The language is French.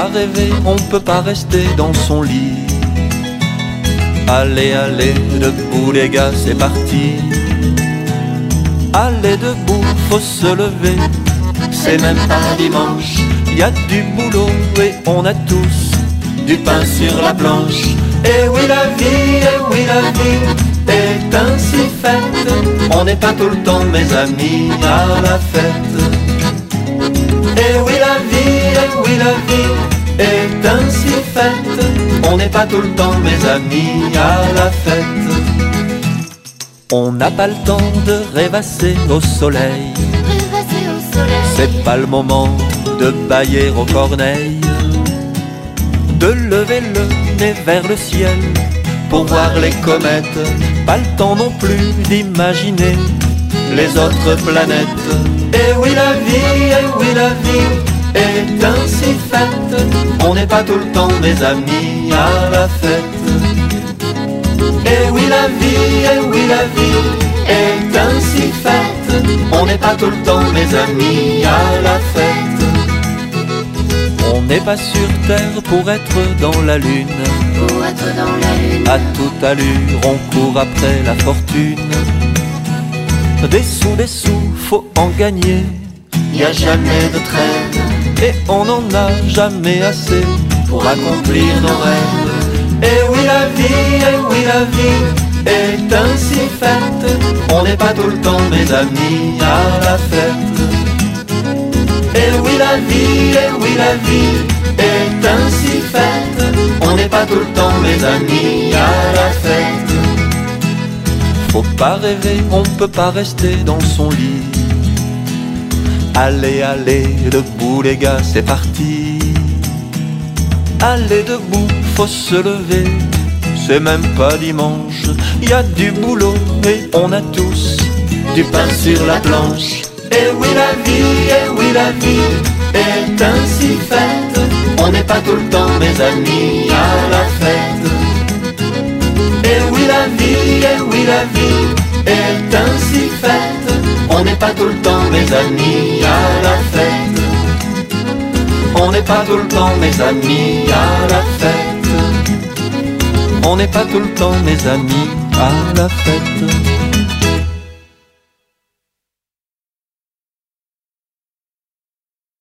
rêver, on peut pas rester dans son lit. Allez, allez, debout les gars, c'est parti. Allez debout, faut se lever. C'est même pas dimanche, y a du boulot et on a tous du pain sur la planche. Et oui la vie, et oui la vie est ainsi faite. On n'est pas tout le temps mes amis à la fête. Et oui la vie est ainsi faite. On n'est pas tout le temps mes amis à la fête. On n'a pas le temps de rêvasser au soleil. C'est pas le moment de bailler aux corneilles, de lever le nez vers le ciel pour voir les comètes. Pas le temps non plus d'imaginer les autres planètes. Et oui la vie est ainsi faite. On n'est pas tout le temps mes amis à la fête. Et oui la vie est ainsi faite. On n'est pas tout le temps mes amis à la fête. On n'est pas sur terre pour être dans la lune. À toute allure on court après la fortune. Des sous, faut en gagner. Y a jamais de trêve et on n'en a jamais assez pour accomplir nos rêves. Et oui la vie est ainsi faite. On n'est pas tout le temps mes amis à la fête. Et oui la vie est ainsi faite. On n'est pas tout le temps mes amis à la fête. Faut pas rêver, on peut pas rester dans son lit. Allez, allez, debout les gars, c'est parti. Allez debout, faut se lever. C'est même pas dimanche, y a du boulot et on a tous du pain sur la planche. Et oui la vie est ainsi faite. On n'est pas tout le temps mes amis à la fête. Et oui la vie est ainsi faite. On n'est pas tout le temps mes amis à la fête. On n'est pas tout le temps mes amis à la fête. On n'est pas tout le temps mes amis à la fête.